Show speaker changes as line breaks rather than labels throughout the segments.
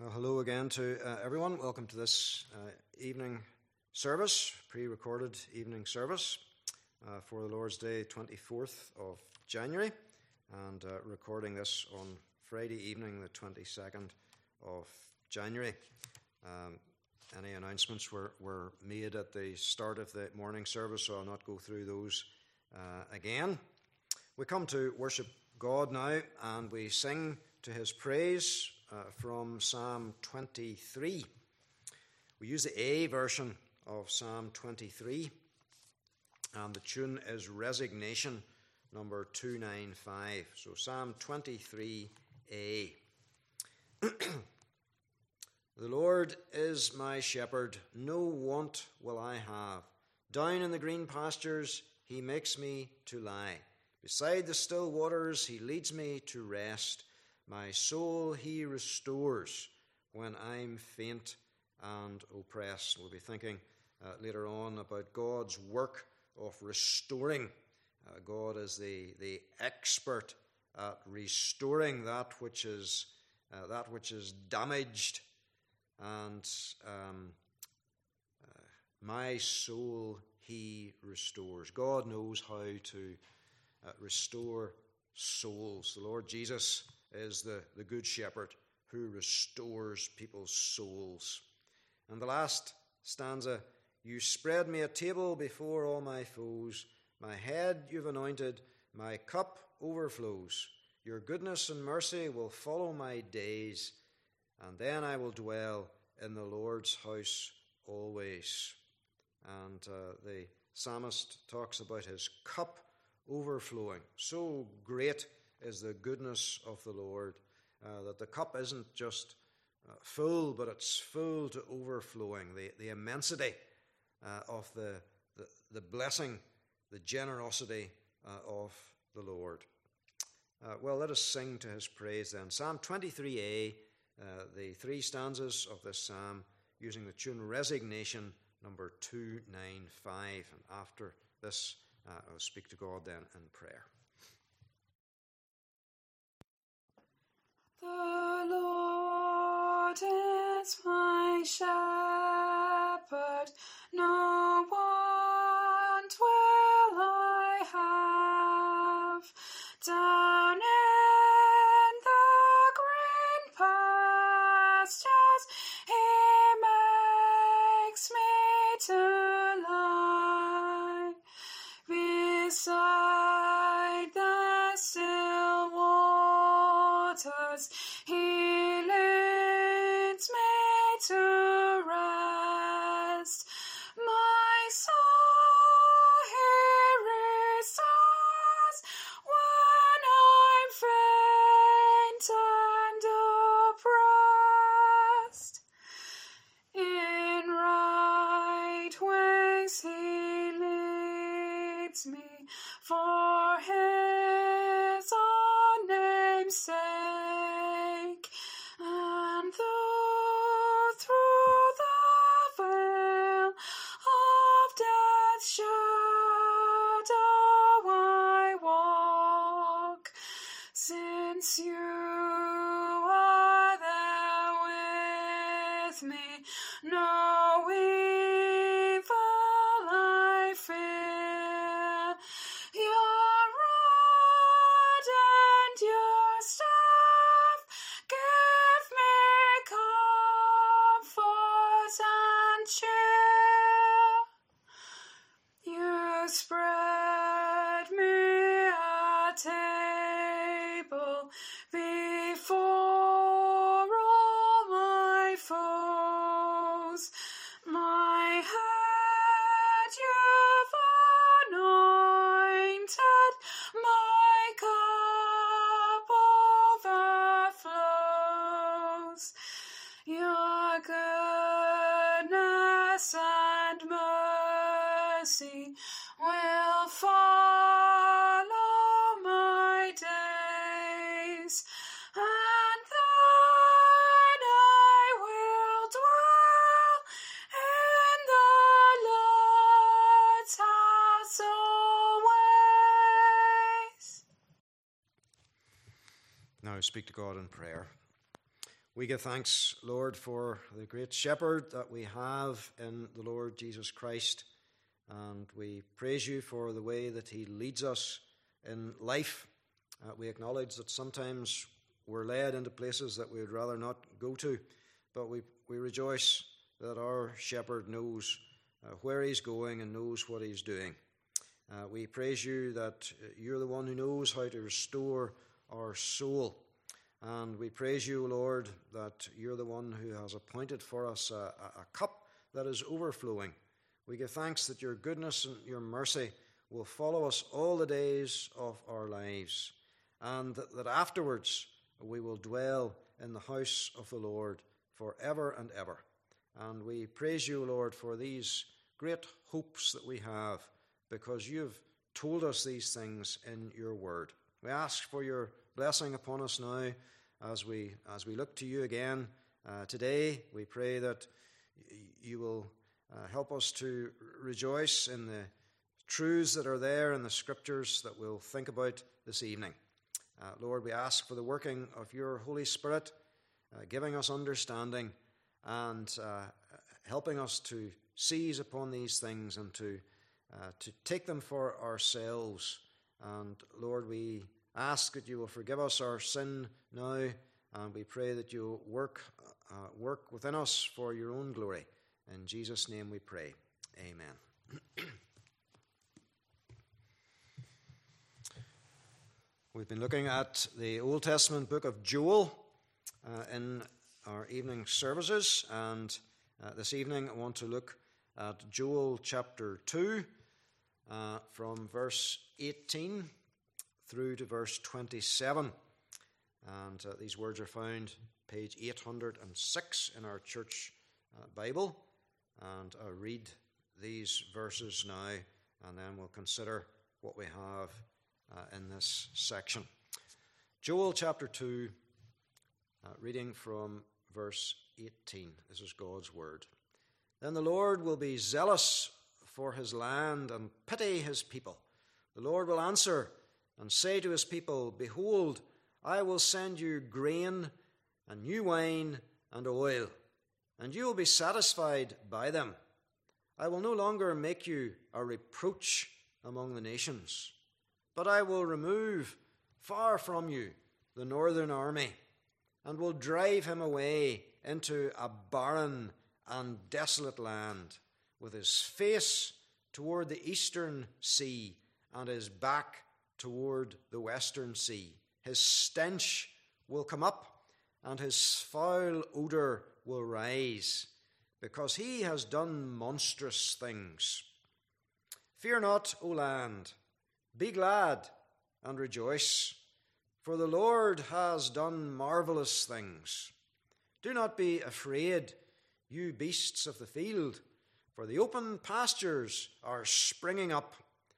Hello again to everyone. Welcome to this evening service, pre-recorded evening service for the Lord's Day, 24th of January, and recording this on Friday evening, the 22nd of January. Any announcements were made at the start of the morning service, so I'll not go through those again. We come to worship God now, and we sing to his praise from Psalm 23. We use the A version of Psalm 23, and the tune is Resignation, number 295. So Psalm 23A. The Lord is my shepherd, no want will I have. Down in the green pastures he makes me to lie. Beside the still waters he leads me to rest. My soul he restores when I'm faint and oppressed. We'll be thinking later on about God's work of restoring. God is the expert at restoring that which is damaged. And my soul he restores. God knows how to restore souls. The Lord Jesus is the good shepherd who restores people's souls. And the last stanza, you spread me a table before all my foes. My head you've anointed, my cup overflows. Your goodness and mercy will follow my days, and then I will dwell in the Lord's house always. And the psalmist talks about his cup overflowing. So great is the goodness of the Lord, that the cup isn't just full, but it's full to overflowing. The immensity of the blessing, the generosity of the Lord. Well, let us sing to his praise then. Psalm 23a, the three stanzas of this psalm, using the tune Resignation, number 295. And after this, I'll speak to God then in prayer.
The Lord is my shepherd, no want will I have. Down in the green pastures he makes me to lie. Beside the still waters he leads me to rest. My soul he restores when I'm faint and oppressed. In right ways he leads me for his own name's sake. And though through the vale of death's shadow I walk, since you are there with me, no evil I fear. Your rod and your staff give me comfort and cheer. You spread me a table before all my foes. My head you've anointed, my cup overflows. Your goodness and mercy will follow my days, and then I will dwell in the Lord's house always.
Now speak to God in prayer. We give thanks, Lord, for the great shepherd that we have in the Lord Jesus Christ, and we praise you for the way that he leads us in life. We acknowledge that sometimes we're led into places that we would rather not go to, but we rejoice that our shepherd knows where he's going and knows what he's doing. We praise you that you're the one who knows how to restore our soul. And we praise you, Lord, that you're the one who has appointed for us a cup that is overflowing. We give thanks that your goodness and your mercy will follow us all the days of our lives, and that afterwards we will dwell in the house of the Lord forever and ever. And we praise you, Lord, for these great hopes that we have, because you've told us these things in your word. We ask for your blessing upon us now as we look to you again today. We pray that you will help us to rejoice in the truths that are there in the scriptures that we'll think about this evening. Lord, we ask for the working of your Holy Spirit, giving us understanding and helping us to seize upon these things and to take them for ourselves. And Lord, we ask that you will forgive us our sin now, and we pray that you work within us for your own glory. In Jesus' name we pray. Amen. We've been looking at the Old Testament book of Joel in our evening services, and this evening I want to look at Joel chapter 2 from verse 18 through to verse 27. And these words are found page 806 in our church Bible. And I'll read these verses now, and then we'll consider what we have in this section. Joel chapter 2, reading from verse 18. This is God's word. Then the Lord will be zealous for his land and pity his people. The Lord will answer and say to his people, behold, I will send you grain and new wine and oil, and you will be satisfied by them. I will no longer make you a reproach among the nations, but I will remove far from you the northern army, and will drive him away into a barren and desolate land, with his face toward the eastern sea and his back toward the western sea. His stench will come up, and his foul odour will rise, because he has done monstrous things. Fear not, O land, be glad and rejoice, for the Lord has done marvellous things. Do not be afraid, you beasts of the field, for the open pastures are springing up,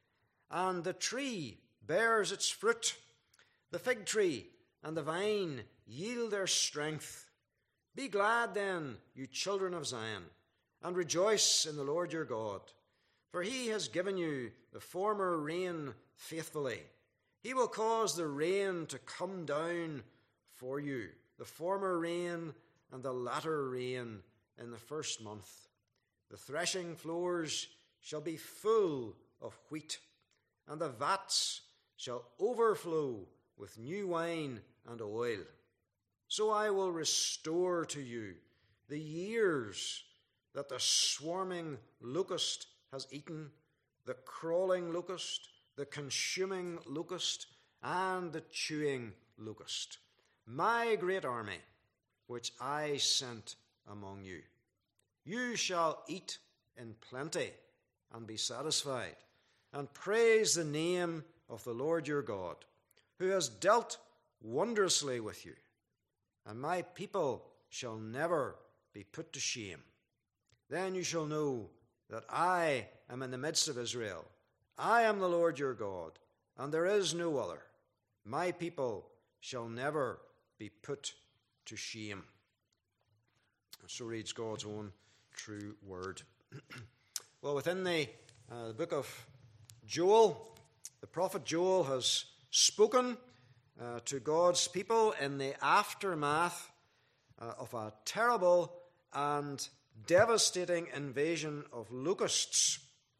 and the tree bears its fruit. The fig tree and the vine yield their strength. Be glad then, you children of Zion, and rejoice in the Lord your God, for he has given you the former rain faithfully. He will cause the rain to come down for you, the former rain and the latter rain in the first month. The threshing floors shall be full of wheat, and the vats shall overflow with new wine and oil. So I will restore to you the years that the swarming locust has eaten, the crawling locust, the consuming locust, and the chewing locust, my great army, which I sent among you. You shall eat in plenty and be satisfied, and praise the name of the Lord your God, who has dealt wondrously with you. And my people shall never be put to shame. Then you shall know that I am in the midst of Israel. I am the Lord your God, and there is no other. My people shall never be put to shame. So reads God's own true word. Well, within the book of Joel, the prophet Joel has spoken to God's people in the aftermath of a terrible and devastating invasion of locusts.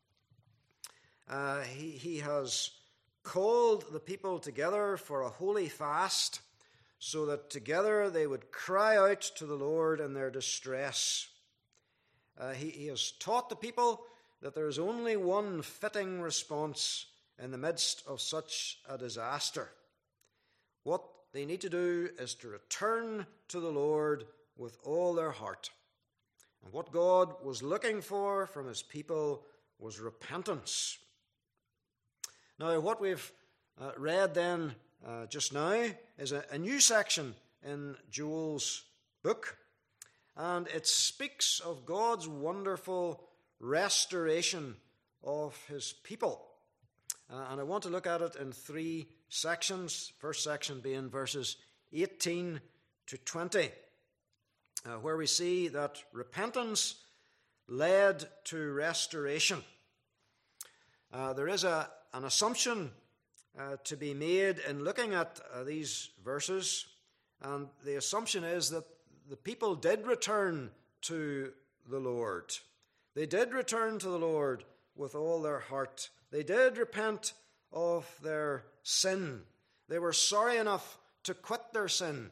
He has called the people together for a holy fast so that together they would cry out to the Lord in their distress. He has taught the people that there is only one fitting response in the midst of such a disaster. What they need to do is to return to the Lord with all their heart. And what God was looking for from his people was repentance. Now, what we've read then just now is a new section in Joel's book, and it speaks of God's wonderful restoration of his people. And I want to look at it in three sections. First section being verses 18 to 20, where we see that repentance led to restoration. There is an assumption to be made in looking at these verses, and the assumption is that the people did return to the Lord. They did return to the Lord with all their heart. They did repent of their sin. They were sorry enough to quit their sin.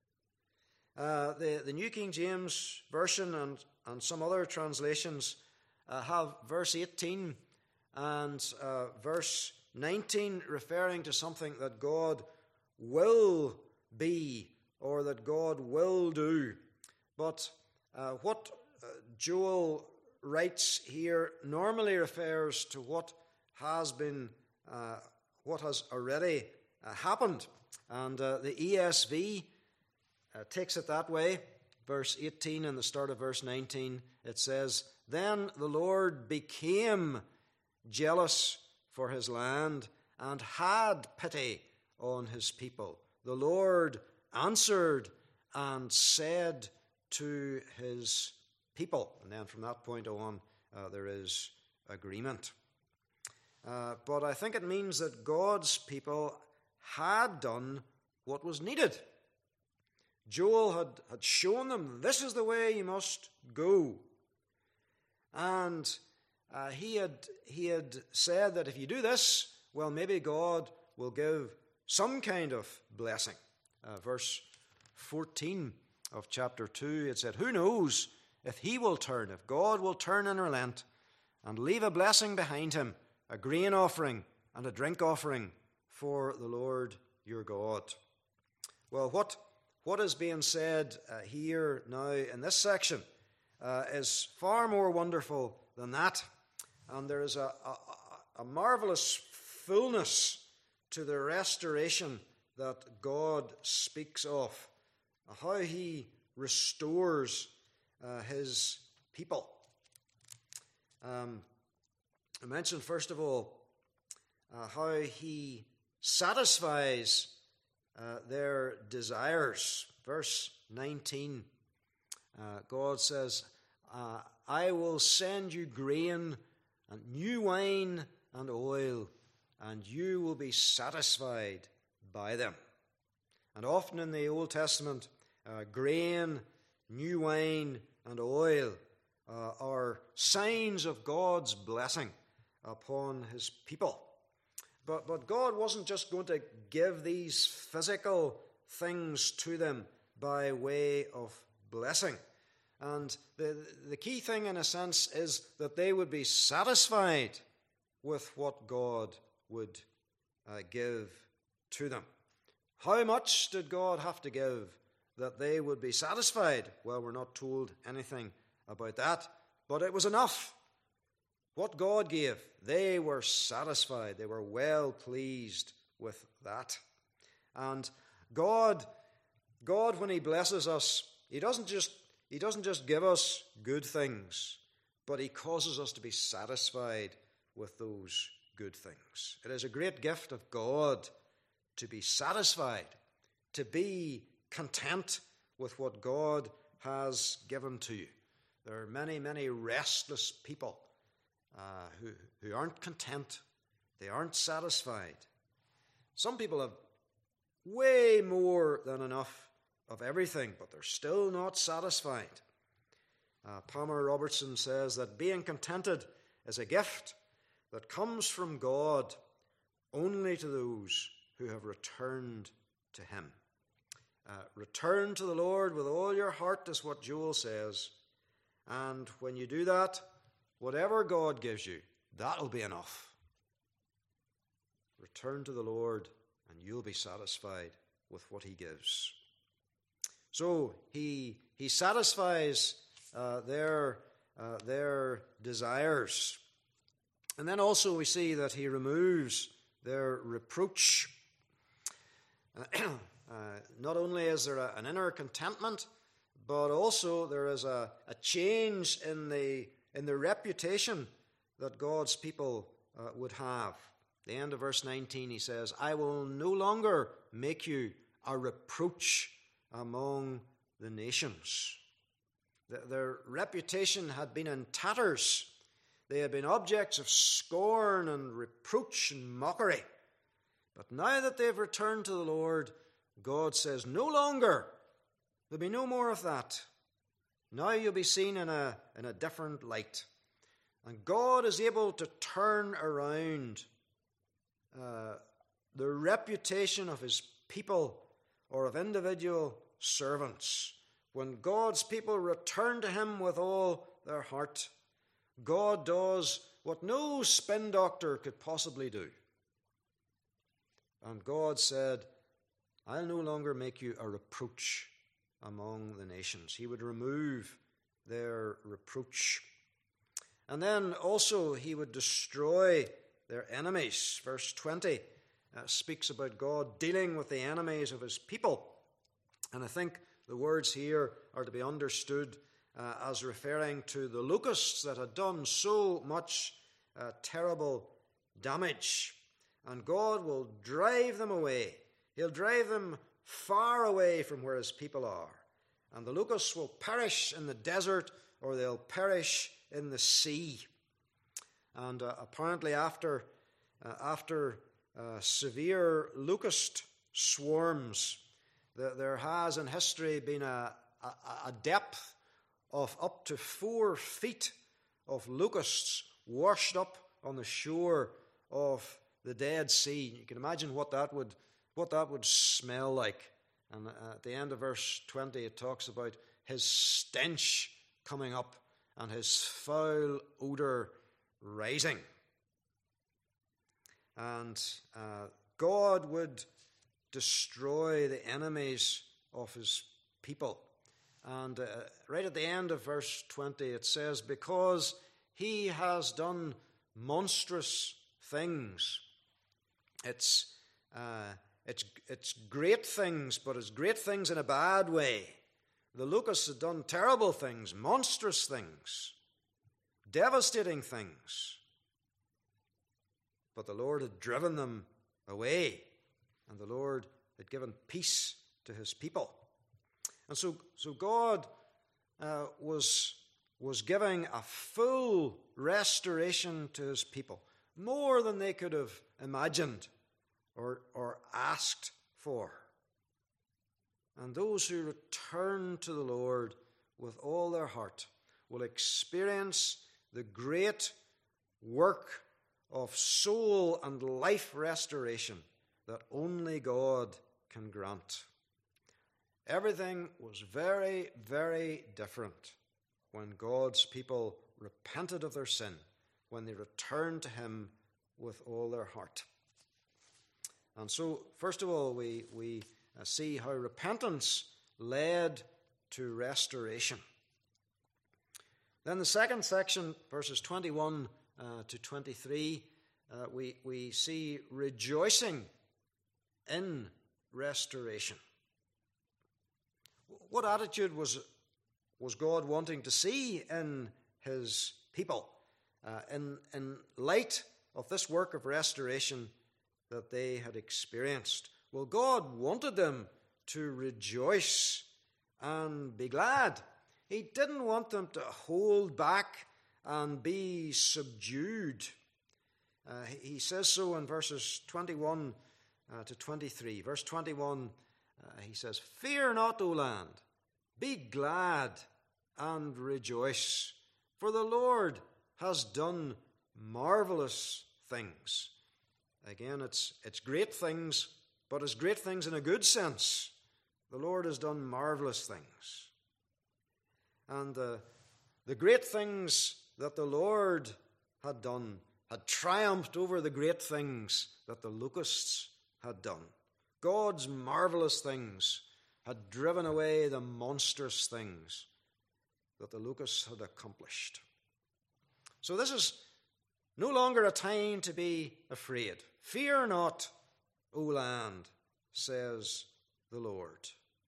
The New King James Version and some other translations have verse 18 and verse 19 referring to something that God will be or that God will do. But what Joel writes here normally refers to what has already happened. And the ESV takes it that way. Verse 18 and the start of verse 19, it says, "Then the Lord became jealous for his land and had pity on his people. The Lord answered and said to his people." And then from that point on, there is agreement. But I think it means that God's people had done what was needed. Joel had shown them, this is the way you must go. And he had said that if you do this, well, maybe God will give some kind of blessing. Verse 14 of chapter 2, it said, "Who knows if he will turn, if God will turn and relent and leave a blessing behind him, a grain offering and a drink offering for the Lord your God." Well, what is being said here now in this section is far more wonderful than that. And there is a marvelous fullness to the restoration that God speaks of, how he restores his people. I mentioned, first of all, how he satisfies their desires. Verse 19, God says, "I will send you grain and new wine and oil, and you will be satisfied by them." And often in the Old Testament, grain, new wine, and oil are signs of God's blessing upon his people. But God wasn't just going to give these physical things to them by way of blessing. And the key thing, in a sense, is that they would be satisfied with what God would give to them. How much did God have to give that they would be satisfied? Well, we're not told anything about that, but it was enough. What God gave, they were satisfied. They were well pleased with that. And God, when he blesses us, he doesn't just give us good things, but he causes us to be satisfied with those good things. It is a great gift of God to be satisfied, to be content with what God has given to you. There are many, many restless people who aren't content. They aren't satisfied. Some people have way more than enough of everything, but they're still not satisfied. Palmer Robertson says that being contented is a gift that comes from God only to those who have returned to him. Return to the Lord with all your heart is what Joel says. And when you do that, whatever God gives you, that'll be enough. Return to the Lord and you'll be satisfied with what he gives. So he satisfies their desires. And then also we see that he removes their reproach. Not only is there an inner contentment, but also there is a change in the reputation that God's people would have. At the end of verse 19 he says, I will no longer make you a reproach among the nations. Their reputation had been in tatters. They had been objects of scorn and reproach and mockery. But now that they've returned to the Lord, God says, no longer. There'll be no more of that. Now you'll be seen in a different light. And God is able to turn around the reputation of his people or of individual servants. When God's people return to him with all their heart, God does what no spin doctor could possibly do. And God said, I'll no longer make you a reproach among the nations. He would remove their reproach. And then also he would destroy their enemies. Verse 20 speaks about God dealing with the enemies of his people. And I think the words here are to be understood as referring to the locusts that had done so much terrible damage. And God will drive them away. He'll drive them far away from where his people are. And the locusts will perish in the desert, or they'll perish in the sea. And apparently after severe locust swarms, there has in history been a depth of up to 4 feet of locusts washed up on the shore of the Dead Sea. You can imagine what that would smell like. And at the end of verse 20 it talks about his stench coming up and his foul odor rising. And God would destroy the enemies of his people. And right at the end of verse 20 it says, because he has done monstrous things. It's great things, but it's great things in a bad way. The locusts had done terrible things, monstrous things, devastating things. But the Lord had driven them away, and the Lord had given peace to his people. And so God was giving a full restoration to his people, more than they could have imagined or asked for. And those who return to the Lord with all their heart will experience the great work of soul and life restoration that only God can grant. Everything was very, very different when God's people repented of their sin, when they returned to him with all their heart. And so, first of all, we see how repentance led to restoration. Then the second section, verses 21 to 23, we see rejoicing in restoration. What attitude was God wanting to see in his people in light of this work of restoration that they had experienced? Well, God wanted them to rejoice and be glad. He didn't want them to hold back and be subdued. He says so in verses 21 to 23. Verse 21, He says, "Fear not, O land, be glad and rejoice, for the Lord has done marvelous things." Again, it's great things, but it's great things in a good sense. The Lord has done marvelous things. And the great things that the Lord had done had triumphed over the great things that the locusts had done. God's marvelous things had driven away the monstrous things that the locusts had accomplished. So this is no longer a time to be afraid. "Fear not, O land," says the Lord.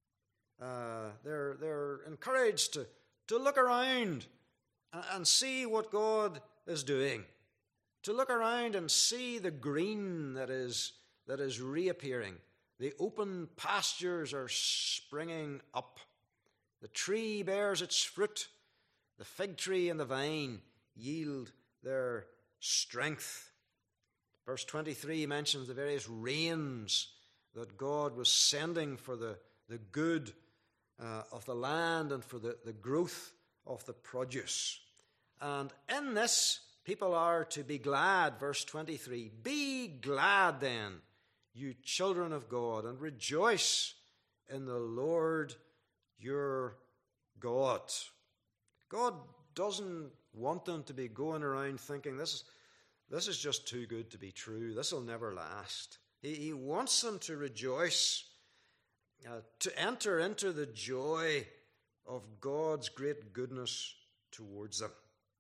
They're encouraged to look around and see what God is doing, to look around and see the green that is reappearing. The open pastures are springing up. The tree bears its fruit. The fig tree and the vine yield their strength. Verse 23 mentions the various rains that God was sending for the good of the land and for the growth of the produce. And in this, people are to be glad. Verse 23, "Be glad then, you children of God, and rejoice in the Lord your God." God doesn't want them to be going around thinking, this is just too good to be true. This will never last. He wants them to rejoice, to enter into the joy of God's great goodness towards them.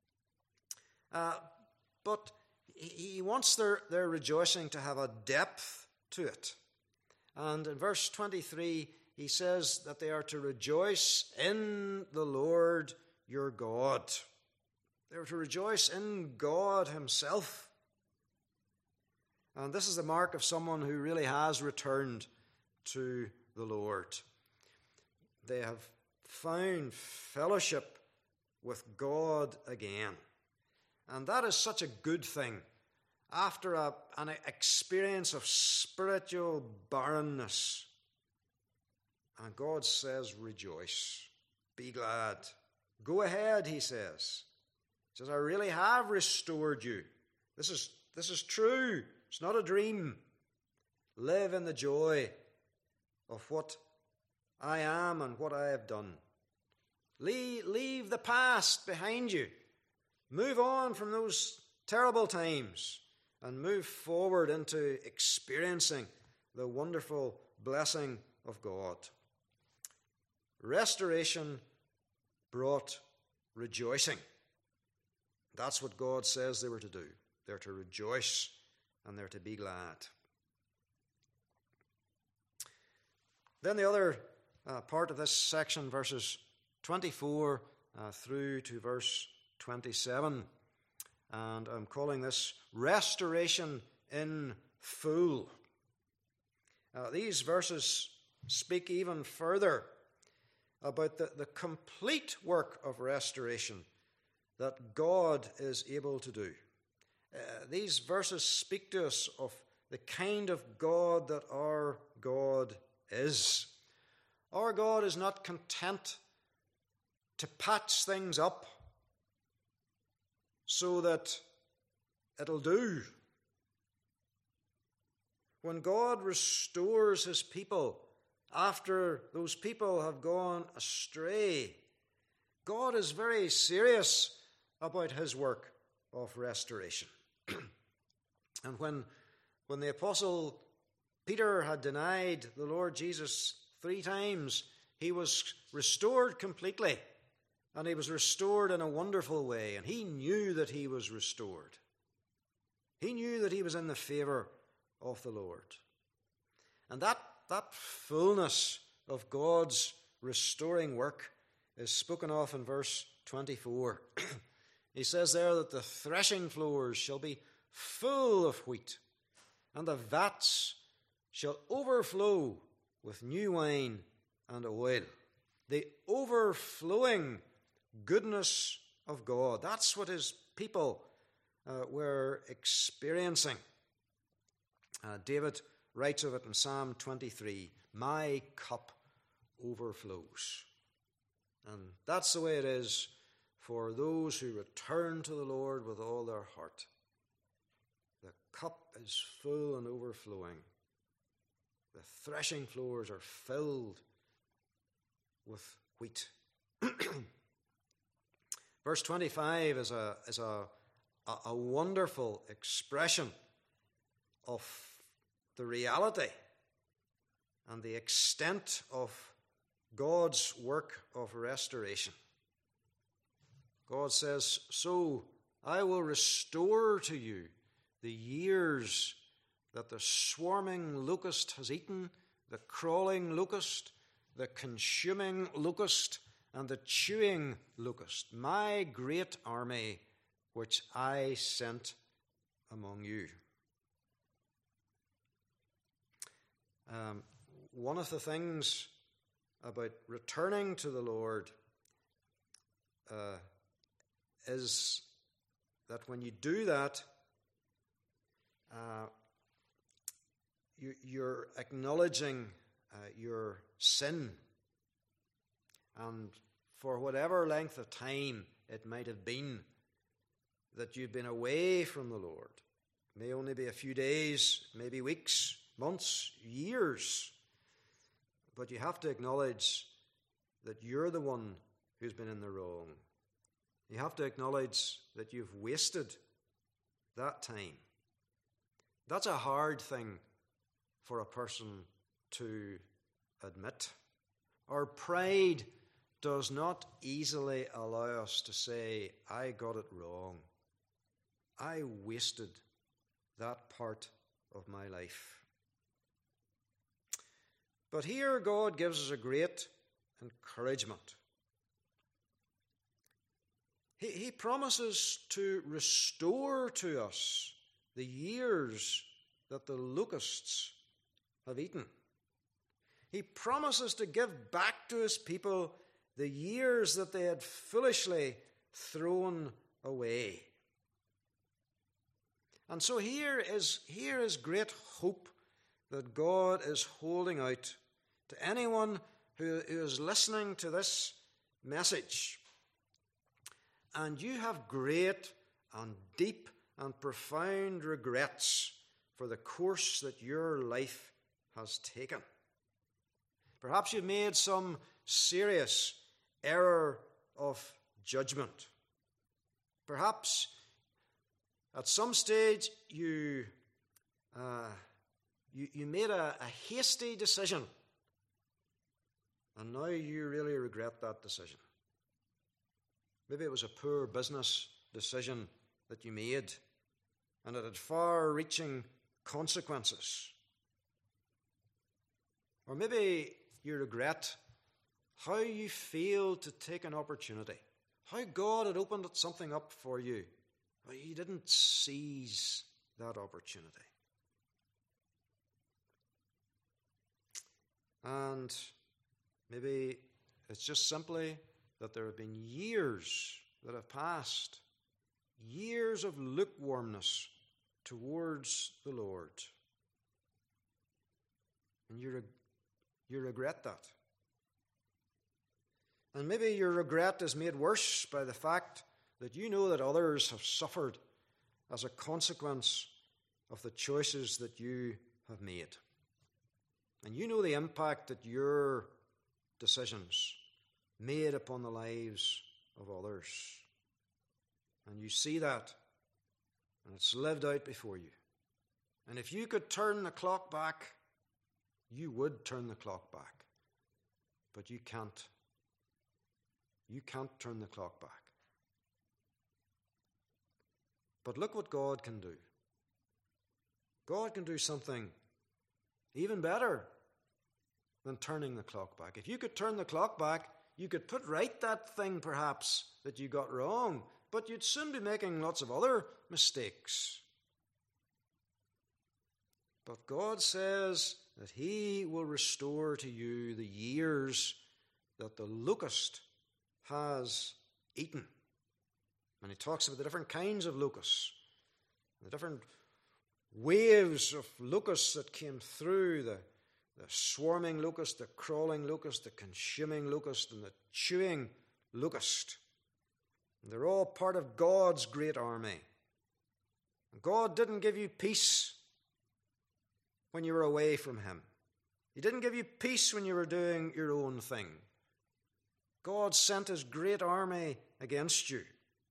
But he wants their rejoicing to have a depth to it. And in verse 23, he says that they are to rejoice in the Lord your God. They are to rejoice in God himself. And this is the mark of someone who really has returned to the Lord. They have found fellowship with God again. And that is such a good thing after an experience of spiritual barrenness. And God says, rejoice, be glad. Go ahead, he says. He says, I really have restored you. This is true. It's not a dream. Live in the joy of what I am and what I have done. Leave the past behind you. Move on from those terrible times and move forward into experiencing the wonderful blessing of God. Restoration brought rejoicing. That's what God says they were to do. They're to rejoice and they're to be glad. Then the other part of this section, verses 24 through to verse 27, and I'm calling this restoration in full. These verses speak even further about the complete work of restoration that God is able to do. These verses speak to us of the kind of God that our God is. Our God is not content to patch things up so that it'll do. When God restores his people after those people have gone astray, God is very serious about his work of restoration. And when the apostle Peter had denied the Lord Jesus 3 times, he was restored completely. And he was restored in a wonderful way. And he knew that he was restored. He knew that he was in the favor of the Lord. And that fullness of God's restoring work is spoken of in verse 24. He says there that the threshing floors shall be full of wheat, and the vats shall overflow with new wine and oil. The overflowing goodness of God. That's what his people were experiencing. David writes of it in Psalm 23, "My cup overflows." And that's the way it is for those who return to the Lord with all their heart. The cup is full and overflowing. The threshing floors are filled with wheat. Verse 25 is a wonderful expression of the reality and the extent of God's work of restoration. God says, "So I will restore to you the years that the swarming locust has eaten, the crawling locust, the consuming locust, and the chewing locust, my great army which I sent among you." One of the things about returning to the Lord is that when you do that, you're acknowledging your sin. And for whatever length of time it might have been that you've been away from the Lord, it may only be a few days, maybe weeks, months, years, but you have to acknowledge that you're the one who's been in the wrong. You have to acknowledge that you've wasted that time. That's a hard thing for a person to admit. Our pride does not easily allow us to say, "I got it wrong. I wasted that part of my life." But here God gives us a great encouragement. He promises to restore to us the years that the locusts have eaten. He promises to give back to his people the years that they had foolishly thrown away. And so here is great hope that God is holding out to anyone who is listening to this message. And you have great and deep and profound regrets for the course that your life has taken. Perhaps you've made some serious error of judgment. Perhaps at some stage you made a hasty decision, and now you really regret that decision. Maybe it was a poor business decision that you made, and it had far-reaching consequences. Or maybe you regret how you failed to take an opportunity, how God had opened something up for you, but you didn't seize that opportunity. And maybe it's just simply that there have been years that have passed, years of lukewarmness towards the Lord. And you regret that. And maybe your regret is made worse by the fact that you know that others have suffered as a consequence of the choices that you have made. And you know the impact that your decisions made upon the lives of others. And you see that, and it's lived out before you. And if you could turn the clock back, you would turn the clock back. But you can't. You can't turn the clock back. But look what God can do. God can do something even better than turning the clock back. If you could turn the clock back, you could put right that thing perhaps that you got wrong, but you'd soon be making lots of other mistakes. But God says that he will restore to you the years that the locust has eaten. And he talks about the different kinds of locusts, the different waves of locusts that came through, the swarming locust, the crawling locust, the consuming locust, and the chewing locust. And they're all part of God's great army. And God didn't give you peace when you were away from him. He didn't give you peace when you were doing your own thing. God sent his great army against you.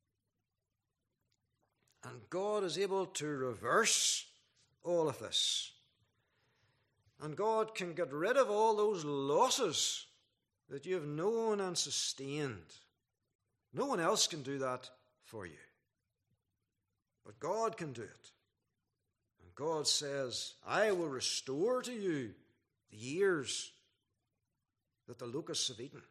And God is able to reverse all of this. And God can get rid of all those losses that you have known and sustained. No one else can do that for you. But God can do it. And God says, I will restore to you the years that the locusts have eaten.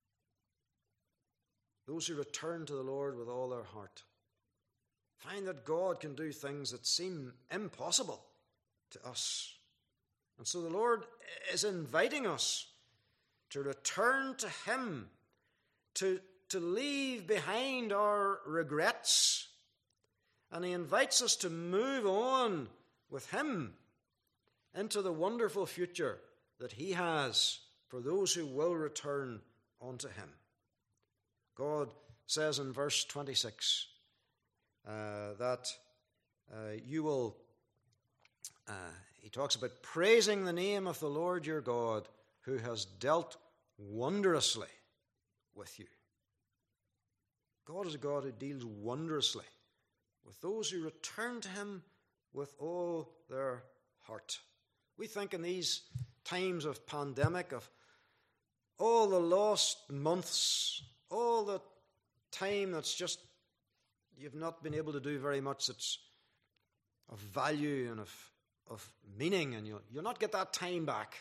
Those who return to the Lord with all their heart find that God can do things that seem impossible to us. And so the Lord is inviting us to return to him, to leave behind our regrets. And he invites us to move on with him into the wonderful future that he has for those who will return unto him. God says in verse 26 that you will, he talks about praising the name of the Lord your God, who has dealt wondrously with you. God is a God who deals wondrously with those who return to him with all their heart. We think in these times of pandemic, of all the lost months, all the time that's just you've not been able to do very much that's of value and of meaning, and you'll not get that time back.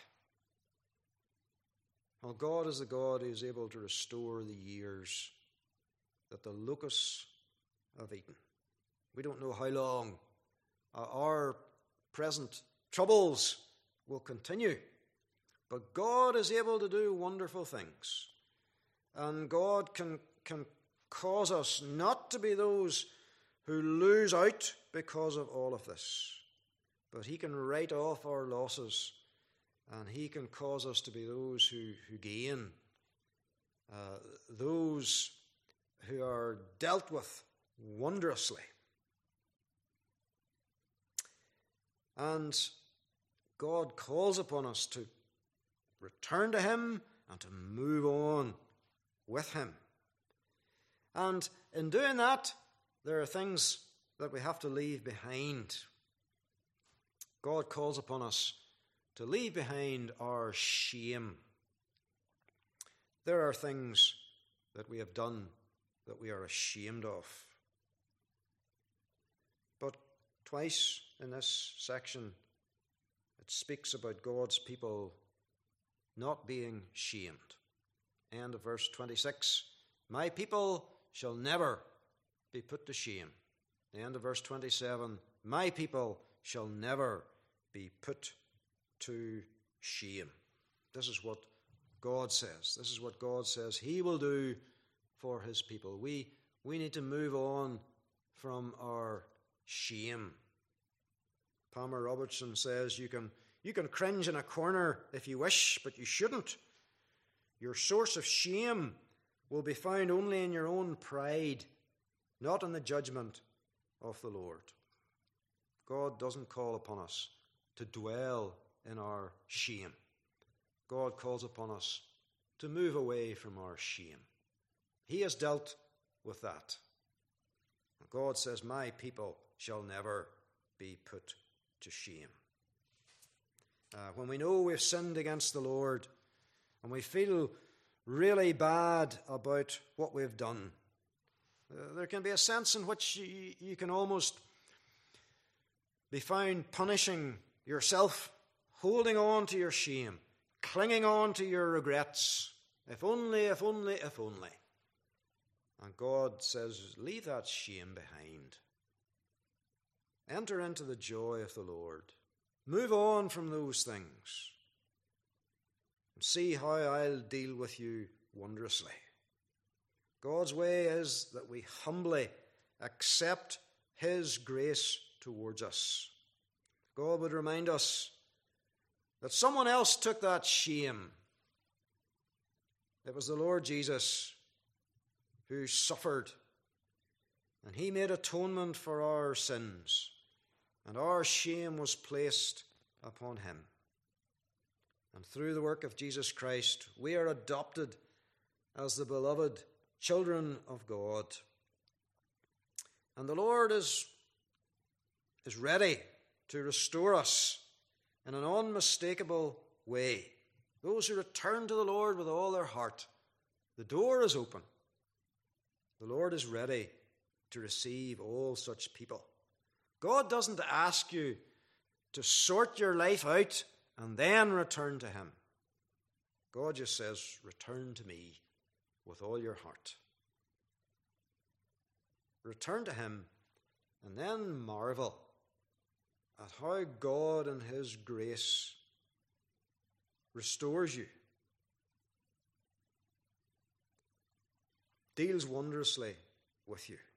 Well, God is the God who is able to restore the years that the locusts have eaten. We don't know how long our present troubles will continue, but God is able to do wonderful things. And God can cause us not to be those who lose out because of all of this, but he can write off our losses, and he can cause us to be those who gain, those who are dealt with wondrously. And God calls upon us to return to him and to move on with him. And in doing that, there are things that we have to leave behind. God calls upon us to leave behind our shame. There are things that we have done that we are ashamed of. But twice in this section, it speaks about God's people not being shamed. End of verse 26, my people shall never be put to shame. The end of verse 27, my people shall never be put to shame. This is what God says. This is what God says he will do for his people. We need to move on from our shame. Palmer Robertson says you can cringe in a corner if you wish, but you shouldn't. Your source of shame will be found only in your own pride, not in the judgment of the Lord. God doesn't call upon us to dwell in our shame. God calls upon us to move away from our shame. He has dealt with that. God says, my people shall never be put to shame. When we know we've sinned against the Lord and we feel really bad about what we've done, there can be a sense in which you can almost be found punishing yourself, holding on to your shame, clinging on to your regrets. If only, if only, if only. And God says, leave that shame behind. Enter into the joy of the Lord. Move on from those things. And see how I'll deal with you wondrously. God's way is that we humbly accept his grace towards us. God would remind us that someone else took that shame. It was the Lord Jesus who suffered, and he made atonement for our sins, and our shame was placed upon him. And through the work of Jesus Christ, we are adopted as the beloved children of God. And the Lord is ready to restore us in an unmistakable way. Those who return to the Lord with all their heart, the door is open. The Lord is ready to receive all such people. God doesn't ask you to sort your life out and then return to him. God just says, return to me with all your heart. Return to him and then marvel at how God in his grace restores you, deals wondrously with you.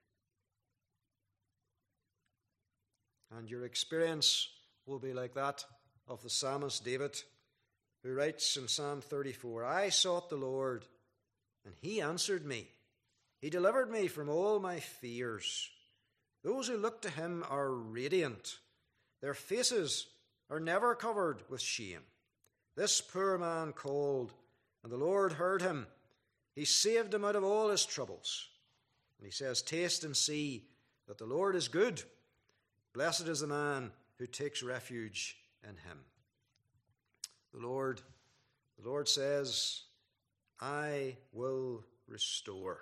And your experience will be like that of the psalmist David, who writes in Psalm 34, I sought the Lord, and he answered me. He delivered me from all my fears. Those who look to him are radiant. Their faces are never covered with shame. This poor man called, and the Lord heard him. He saved him out of all his troubles. And he says, taste and see that the Lord is good. Blessed is the man who takes refuge in him. The Lord says, I will restore.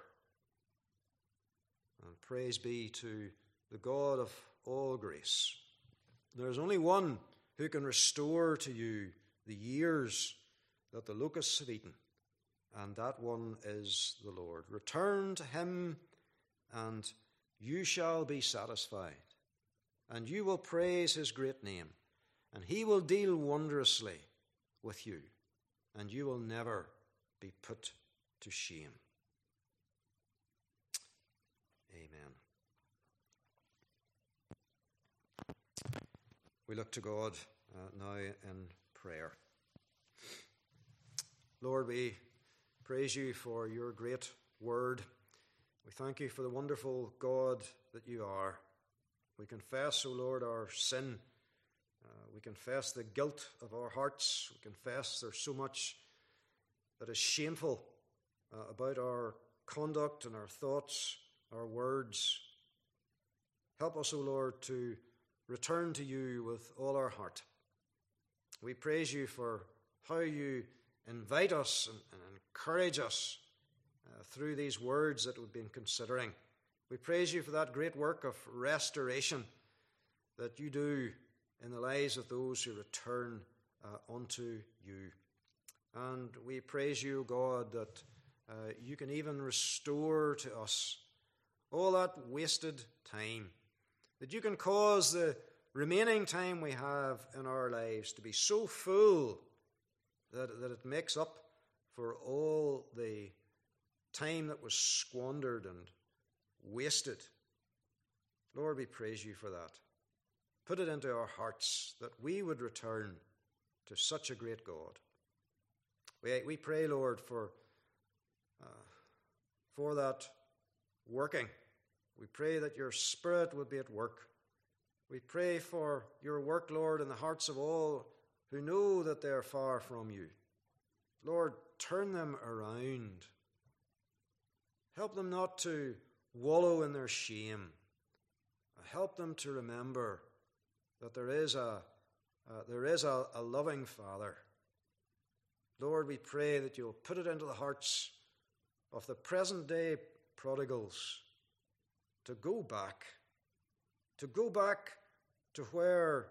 And praise be to the God of all grace. There is only one who can restore to you the years that the locusts have eaten, and that one is the Lord. Return to him, and you shall be satisfied, and you will praise his great name, and he will deal wondrously with you, and you will never be put to shame. Amen. We look to God now in prayer. Lord, we praise you for your great word. We thank you for the wonderful God that you are. We confess, O Lord, our sin. We confess the guilt of our hearts. We confess there's so much that is shameful about our conduct and our thoughts, our words. Help us, O Lord, to return to you with all our heart. We praise you for how you invite us and encourage us through these words that we've been considering. We praise you for that great work of restoration that you do in the lives of those who return unto you. And we praise you, God, that you can even restore to us all that wasted time, that you can cause the remaining time we have in our lives to be so full that it makes up for all the time that was squandered and wasted. Lord, we praise you for that. Put it into our hearts that we would return to such a great God. We pray, Lord, for that working. We pray that your Spirit would be at work. We pray for your work, Lord, in the hearts of all who know that they are far from you. Lord, turn them around. Help them not to wallow in their shame. Help them to remember that there is a loving Father. Lord, we pray that you'll put it into the hearts of the present day prodigals to go back to where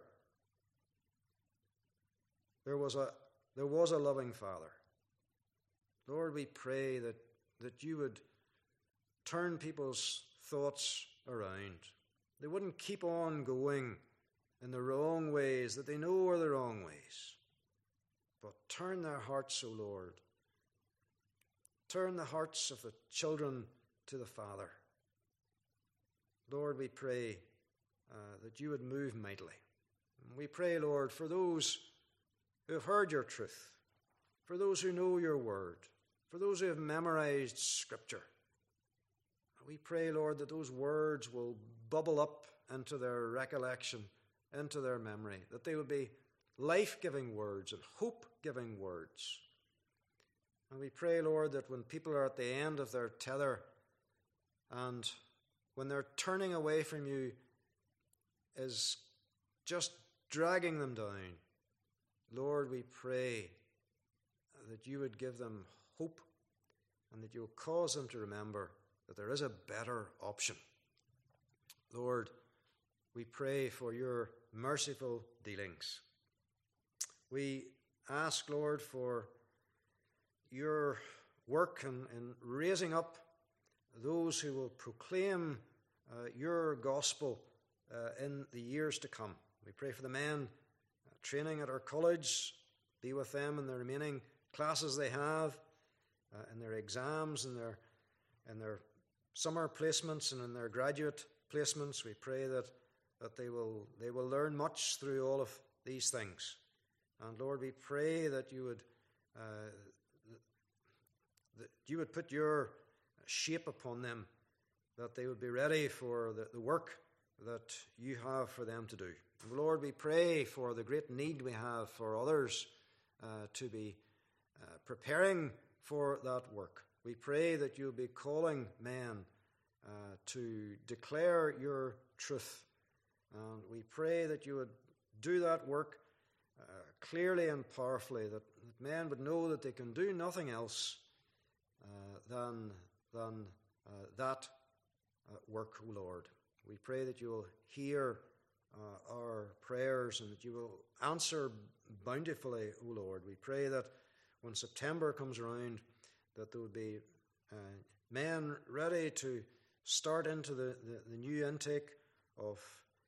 there was a loving Father. Lord, we pray that you would turn people's thoughts around. They wouldn't keep on going in the wrong ways that they know are the wrong ways. But turn their hearts, O Lord. Turn the hearts of the children to the Father. Lord, we pray that you would move mightily. We pray, Lord, for those who have heard your truth, for those who know your word, for those who have memorized Scripture. We pray, Lord, that those words will bubble up into their recollection, into their memory, that they will be life-giving words and hope-giving words. And we pray, Lord, that when people are at the end of their tether and when they're turning away from you is just dragging them down, Lord, we pray that you would give them hope and that you will cause them to remember that there is a better option. Lord, we pray for your merciful dealings. We ask, Lord, for your work in raising up those who will proclaim your gospel in the years to come. We pray for the men training at our college. Be with them in the remaining classes they have, in their exams, in their summer placements, and in their graduate placements. We pray that they will learn much through all of these things. And Lord, we pray that you would put your shape upon them, that they would be ready for the work that you have for them to do. And Lord, we pray for the great need we have for others to be preparing for that work. We pray that you'll be calling men to declare your truth. And we pray that you would do that work clearly and powerfully, that men would know that they can do nothing else than that work, O Lord. We pray that you will hear our prayers and that you will answer bountifully, O Lord. We pray that when September comes around, that there would be men ready to start into the new intake of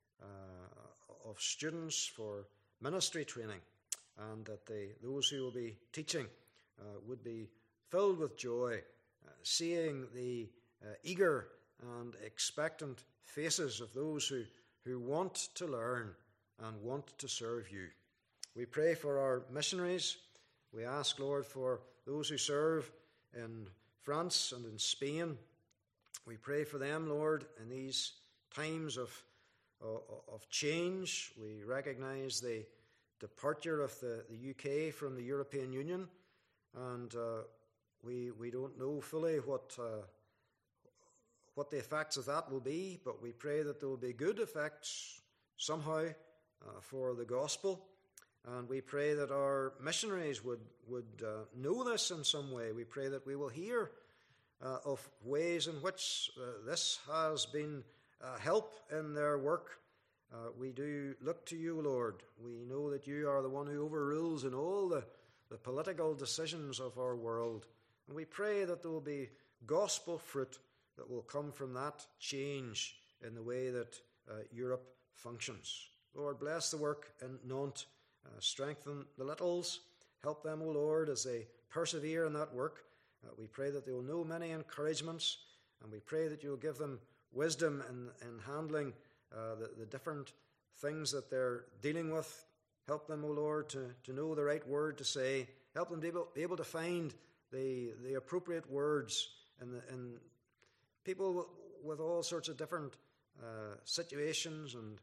students for ministry training, and that those who will be teaching would be filled with joy, seeing the eager and expectant faces of those who want to learn and want to serve you. We pray for our missionaries. We ask, Lord, for those who serve in France and in Spain. We pray for them, Lord, in these times of change. We recognize the departure of the UK from the European Union, and we don't know fully what the effects of that will be, but we pray that there will be good effects somehow for the gospel. And we pray that our missionaries would know this in some way. We pray that we will hear of ways in which this has been help in their work. We do look to you, Lord. We know that you are the one who overrules in all the political decisions of our world. And we pray that there will be gospel fruit that will come from that change in the way that Europe functions. Lord, bless the work in Nantes. Strengthen the littles. Help them, O Lord, as they persevere in that work. We pray that they will know many encouragements, and we pray that you will give them wisdom in handling the different things that they're dealing with. Help them, O Lord, to know the right word to say. Help them be able to find the appropriate words in people with all sorts of different situations. And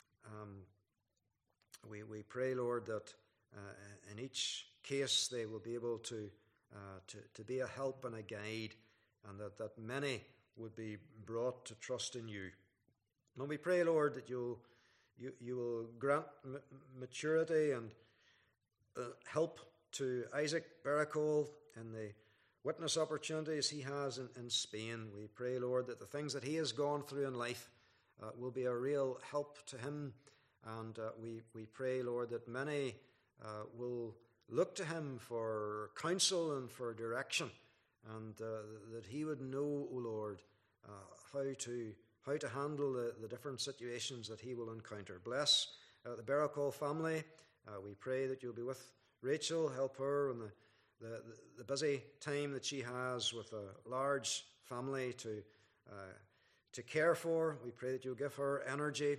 we pray, Lord, that in each case they will be able to be a help and a guide, and that many would be brought to trust in you. And we pray, Lord, that you will grant maturity and help to Isaac Baracol in the witness opportunities he has in Spain. We pray, Lord, that the things that he has gone through in life will be a real help to him. And we pray, Lord, that many will look to him for counsel and for direction, and that he would know, O Lord, how to handle the different situations that he will encounter. Bless the Baracol family. We pray that you'll be with Rachel, help her in the busy time that she has with a large family to care for. We pray that you'll give her energy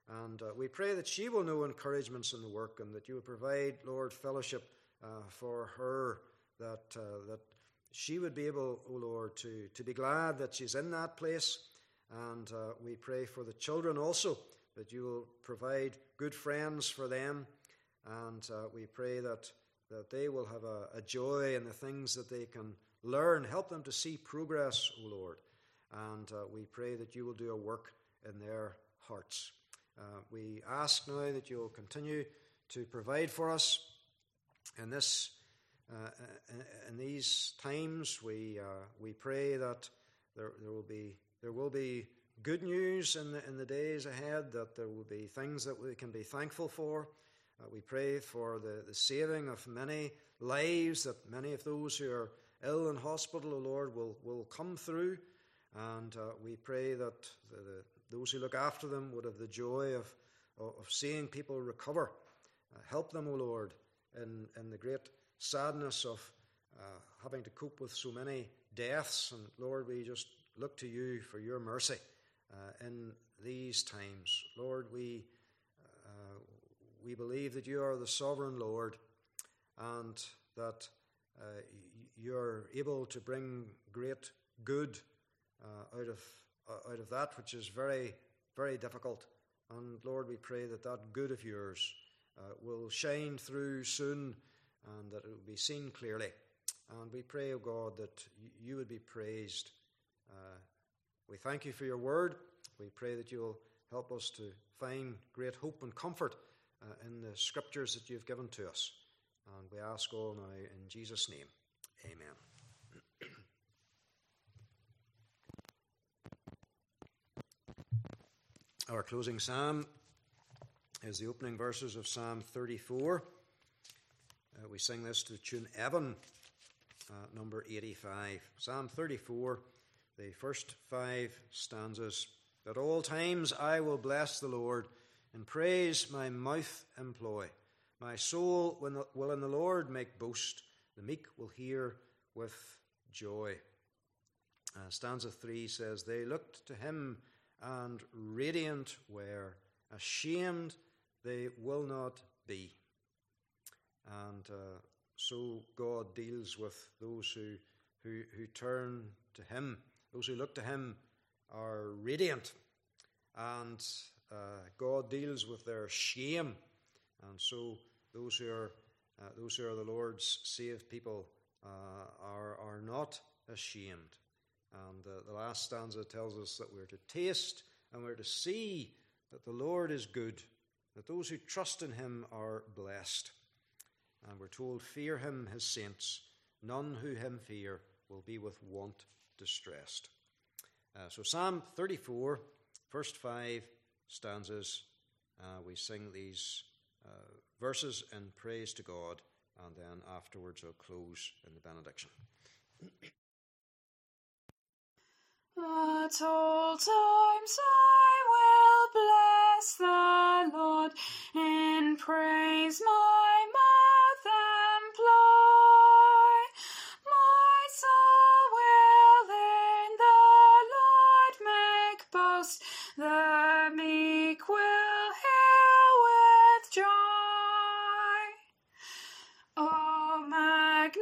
And we pray that she will know encouragements in the work, and that you will provide, Lord, fellowship for her, that she would be able, O Lord, to be glad that she's in that place. And we pray for the children also, that you will provide good friends for them. And we pray that they will have a joy in the things that they can learn. Help them to see progress, O Lord. And we pray that you will do a work in their hearts. We ask now that you will continue to provide for us in this. In these times, we pray that there will be good news in the days ahead, that there will be things that we can be thankful for. We pray for the saving of many lives, that many of those who are ill in hospital, O Lord, will come through. And we pray that those who look after them would have the joy of seeing people recover. Help them, O Lord, in the great sadness of having to cope with so many deaths. And Lord, we just look to you for your mercy in these times. Lord, we believe that you are the sovereign Lord, and that you're able to bring great good out of that which is very, very difficult. And Lord, we pray that good of yours will shine through soon, and that it will be seen clearly. And we pray, O God, that you would be praised. We thank you for your word. We pray that you will help us to find great hope and comfort in the scriptures that you've given to us. And we ask all now in Jesus' name. Amen. Our closing psalm is the opening verses of Psalm 34. We sing this to the tune Evan, number 85. Psalm 34, the first 5 stanzas. At all times I will bless the Lord, and praise my mouth employ. My soul will in the Lord make boast. The meek will hear with joy. Stanza 3 says, they looked to him and radiant were, ashamed they will not be. And so God deals with those who turn to him. Those who look to him are radiant, and God deals with their shame. And so those who are the Lord's saved people are not ashamed. And the last stanza tells us that we're to taste and we're to see that the Lord is good, that those who trust in him are blessed. And we're told, fear him, his saints. None who him fear will be with want distressed. So Psalm 34, first 5 stanzas, we sing these verses in praise to God, and then afterwards I'll close in the benediction.
At all times I will bless the Lord, in praise my mouth employ. My soul will in the Lord make boast, the meek will hear with joy. Oh, magnify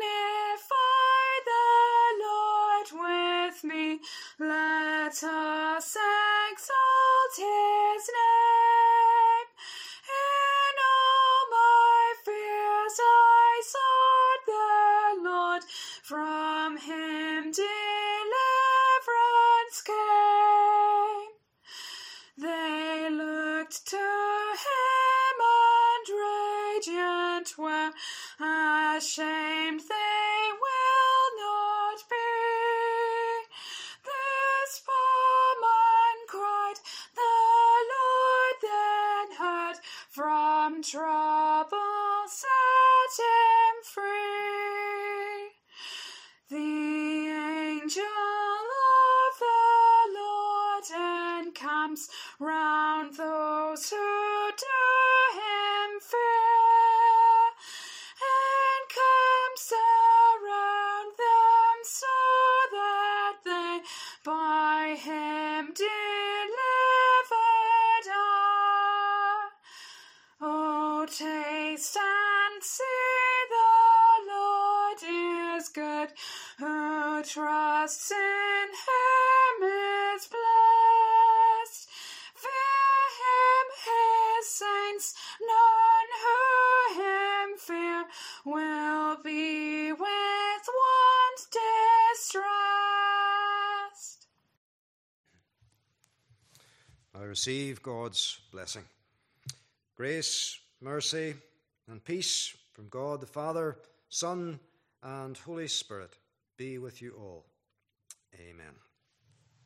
the Lord with me, let us exalt his name. In all my fears I sought the Lord, from him deliverance came. They looked to him and radiant were, ashamed they will not be. This poor man cried, the Lord then heard, from trouble set him free. The angel of the Lord encamps round those who do him fear, encamps around them so that they by him delivered are. Who trusts in him is blessed. Fear him, his saints, none who him fear will be with want distressed.
I receive God's blessing. Grace, mercy, and peace from God the Father, Son, and Holy Spirit be with you all. Amen.